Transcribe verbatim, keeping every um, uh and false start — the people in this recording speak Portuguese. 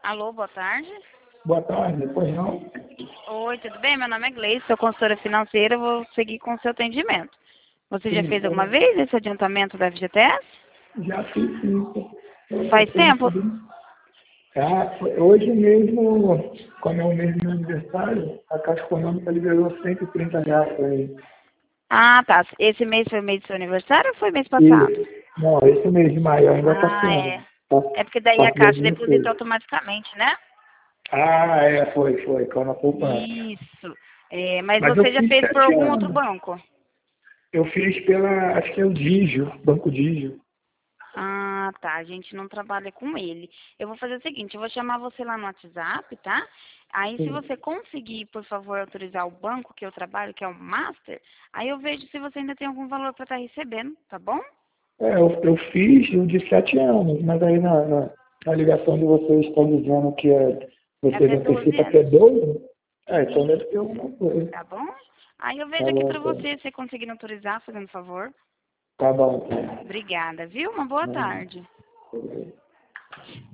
Alô, boa tarde. Boa tarde, pois não? Oi, tudo bem? Meu nome é Gleice, sou consultora financeira, vou seguir com o seu atendimento. Você já Sim, fez alguma eu vez esse adiantamento da F G T S? já fiz isso. Eu só Faz estou tempo? recebendo. Ah, foi- hoje mesmo, como é o mês do meu aniversário, a Caixa Econômica liberou cento e trinta reais para mim. Ah, tá. Esse mês foi o mês do seu aniversário ou foi mês passado? E, não, esse mês de maio ainda está Ah, sendo. é. Tá, É porque daí tá a Caixa fazendo deposita isso. automaticamente, né? Ah, é, foi, foi, com a poupança. Isso. É, mas Mas eu você já fiz fez por sete algum outro anos. banco? Eu fiz pela, acho que é o Digio, Banco Digio. Ah, tá. A gente não trabalha com ele. Eu vou fazer o seguinte, eu vou chamar você lá no WhatsApp, tá? Aí, se Sim. você conseguir, por favor, autorizar o banco que eu trabalho, que é o Master, aí eu vejo se você ainda tem algum valor para estar recebendo, tá bom? É, eu, eu fiz o de sete anos, mas aí na, na, na ligação de vocês estão dizendo que é, É vocês até doze antecipam até anos. doze. É, então deve ter Isso, alguma coisa. tá bom? Aí eu Tá vejo aqui bom, para então. você, se conseguir autorizar, fazendo favor. Tá bom, então. Obrigada, viu? Uma boa Hum. tarde.